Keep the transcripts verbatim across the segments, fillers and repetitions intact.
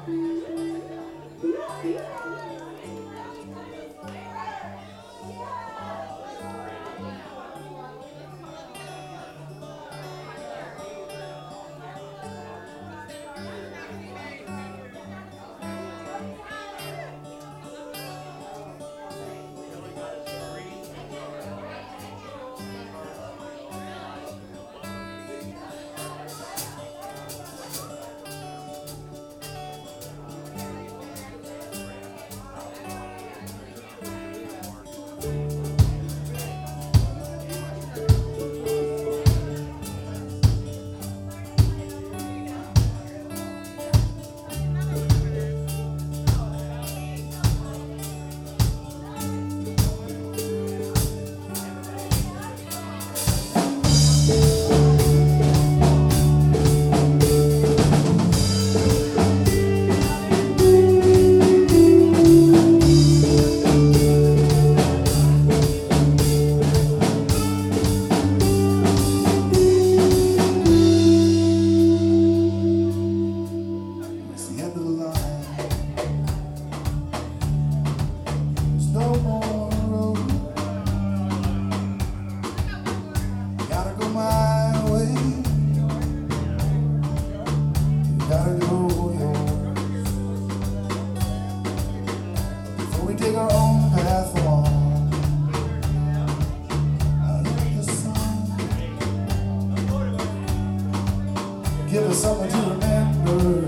Give us something to remember.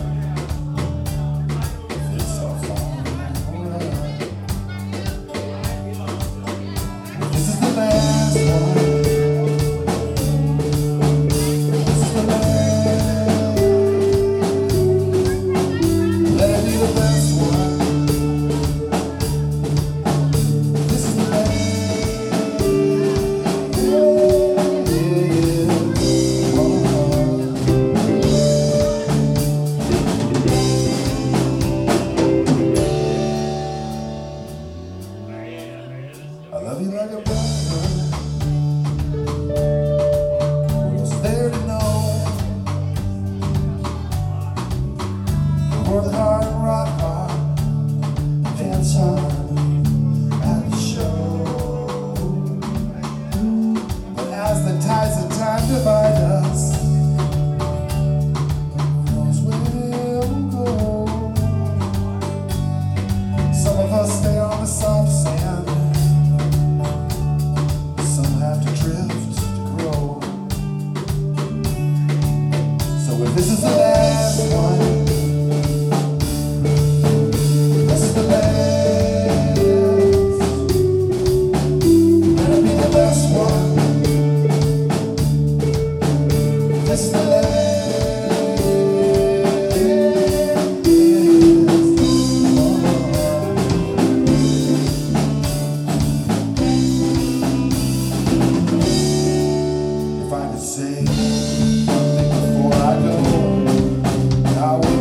It's so far. This is the last one. This is the last. Let it be the best one. This is the last. I love you like a brother. Who was there to know? For the hard rock hard, dance hard at the show. But as the tides of time divide us, who knows where we'll go? Some of us stay on the soft sand. This is the last one. This is the last. Gonna be the last one. This is the last. If I could say I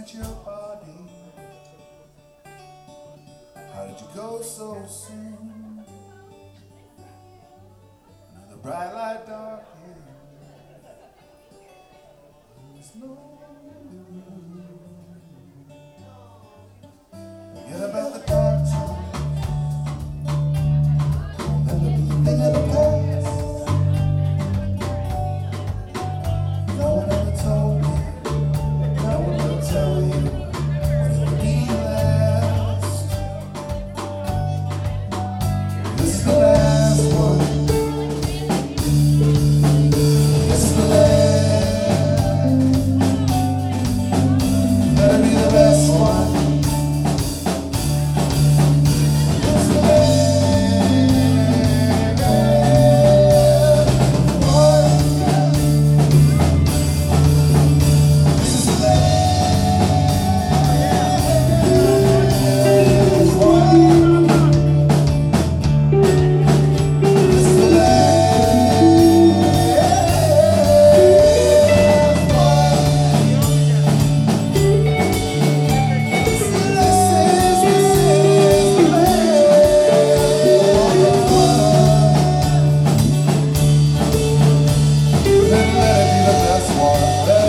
at your body. How did you go so soon? Another bright light dark here. There's no room. Forget about the dark time. Don't let it be a thing of the past. No one ever told me. No one will tell you when it will be last. This is the last one. This is the last. Better be the best one. This is the Let it be the best one.